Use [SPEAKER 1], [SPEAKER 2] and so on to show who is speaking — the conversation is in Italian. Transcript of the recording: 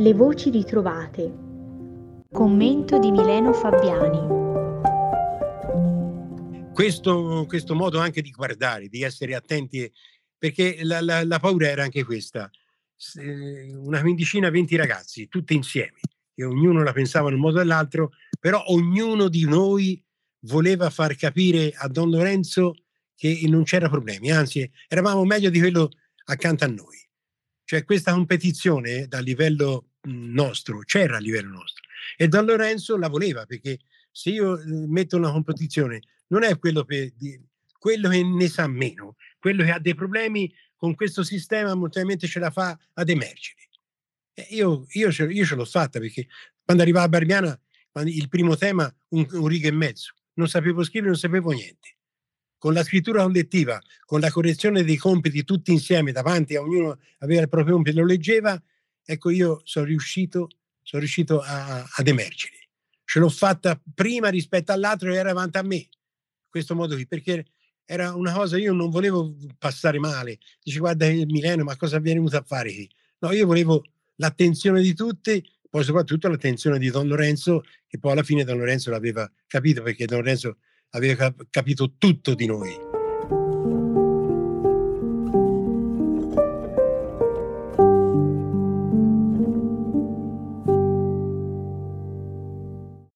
[SPEAKER 1] Le voci ritrovate. Commento di Mileno Fabbiani.
[SPEAKER 2] Questo modo anche di guardare, di essere attenti, perché la paura era anche questa. Una quindicina, 20 ragazzi, tutti insieme, e ognuno la pensava in un modo o nell'altro, però ognuno di noi voleva far capire a Don Lorenzo che non c'era problemi, anzi eravamo meglio di quello accanto a noi. Cioè questa competizione dal livello nostro, c'era a livello nostro, e Don Lorenzo la voleva, perché se io metto una competizione non è quello quello che ne sa meno, quello che ha dei problemi con questo sistema molto probabilmente ce la fa ad emergere. Io ce l'ho fatta, perché quando arrivava a Barbiana, il primo tema un riga e mezzo, non sapevo scrivere, non sapevo niente. Con la scrittura collettiva, con la correzione dei compiti tutti insieme davanti a ognuno, aveva il proprio compito, lo leggeva, ecco, io sono riuscito ad emergere. Ce l'ho fatta prima rispetto all'altro che era davanti a me, questo modo qui, perché era una cosa, io non volevo passare male. Dice, guarda Mileno, ma cosa viene venuto a fare qui? No, io volevo l'attenzione di tutti, poi soprattutto l'attenzione di Don Lorenzo, che poi alla fine Don Lorenzo l'aveva capito, perché Don Lorenzo aveva capito tutto di noi.